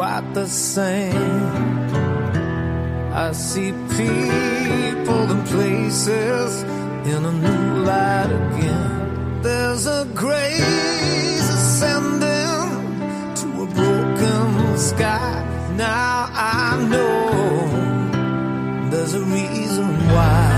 quite the same. I see people and places in a new light again. There's a grace ascending to a broken sky. Now I know there's a reason why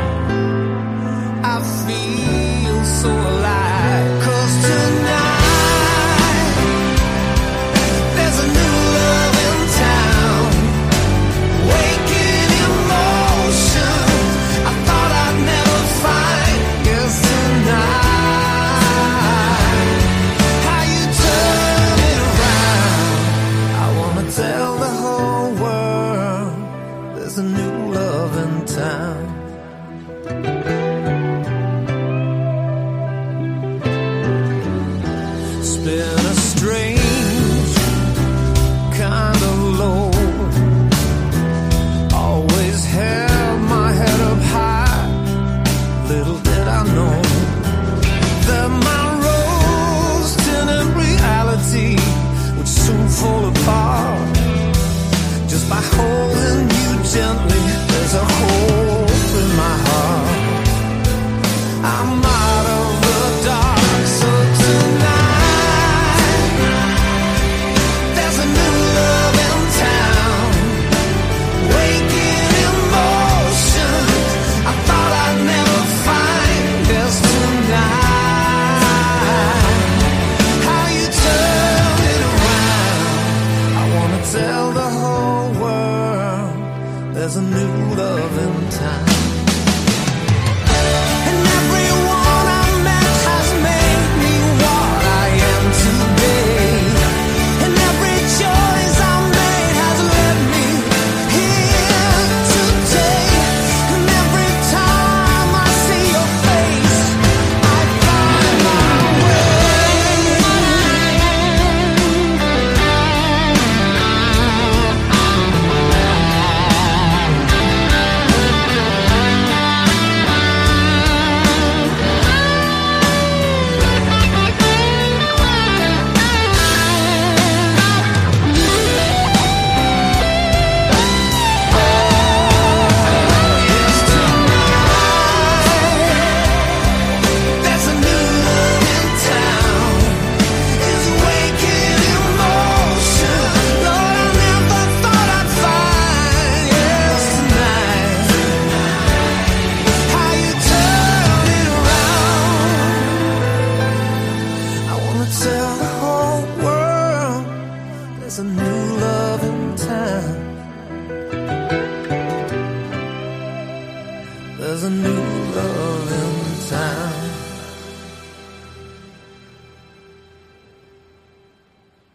I feel so alive. 'Cause tonight there's a new love in town, waking emotion I thought I'd never find. Yes, tonight, how you turn it around. I wanna tell the whole world there's a new love in town. It's been a strange kind of low. Always held my head up high. Little did I know that my rose-tinted reality would soon fall apart. Just by holding you gently, there's a hope in my heart. I'm out of the dark, so tonight there's a new love in town, waking emotion I thought I'd never find. Yes, tonight, how you turn it around. I wanna tell the whole world there's a new love in town. And everyone I met has made me what I am today. And every choice I made has led me here today. And every time I see your face, I find my there's a new love in town, is waking emotion. Lord, I never thought I'd find. Yes, tonight, how you turn it around. I wanna tell the whole world there's a new love in town. There's a new love in town.